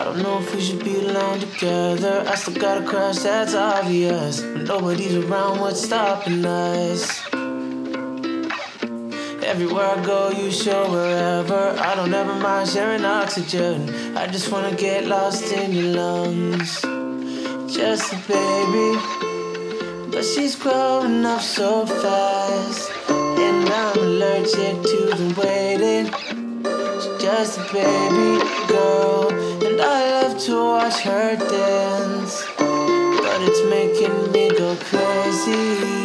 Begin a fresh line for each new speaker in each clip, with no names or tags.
don't know if we should be alone together. I still got a crush that's obvious. When nobody's around, what's stopping us? Everywhere I go, you show wherever. I don't ever mind sharing oxygen. I just wanna get lost in your lungs. Just a baby, but she's growing up so fast, and I'm allergic to the waiting. She's just a baby girl, and I love to watch her dance, but it's making me go crazy.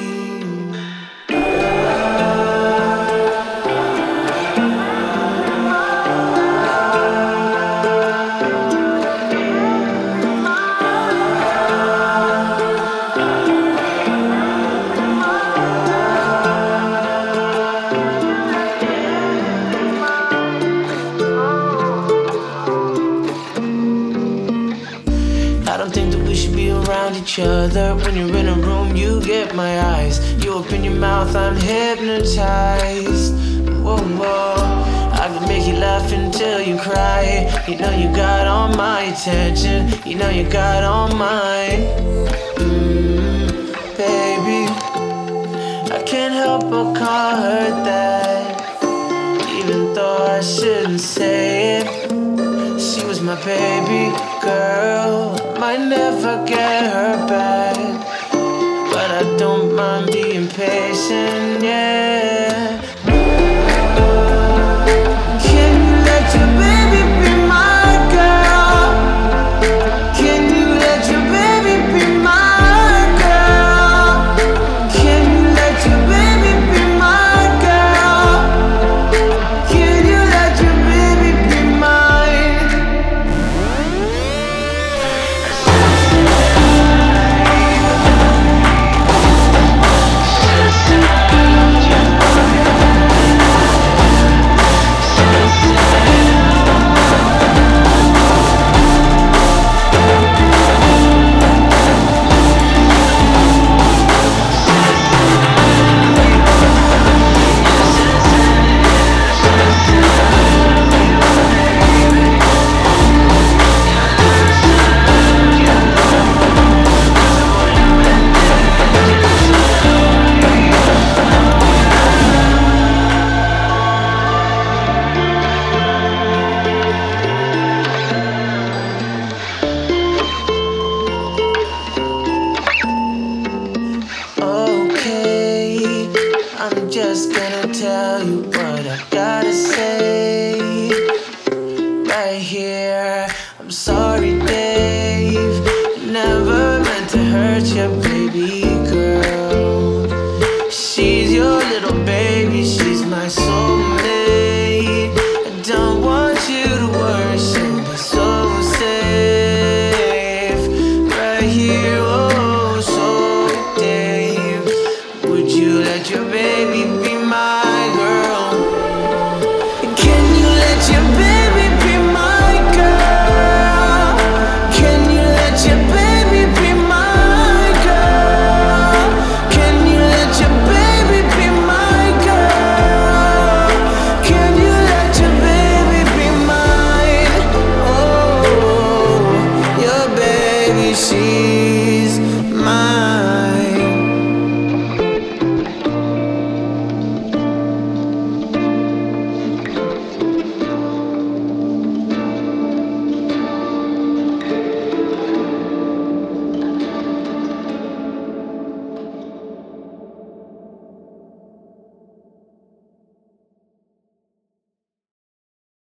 I don't think that we should be around each other. When you're in a room, you get my eyes. You open your mouth, I'm hypnotized. Whoa, whoa. I can make you laugh until you cry. You know you got all my attention. You know you got all mine. Baby, I can't help but call her that, even though I shouldn't say it. She was my baby girl, might never get her back, but I don't mind being patient, yeah. Can you let your baby be my girl? Can you let your baby be my girl? Can you let your baby be my girl? Can you let your baby be mine? Okay, I'm just gonna tell you what I gotta say right here. I'm sorry, Dave, never meant to hurt you,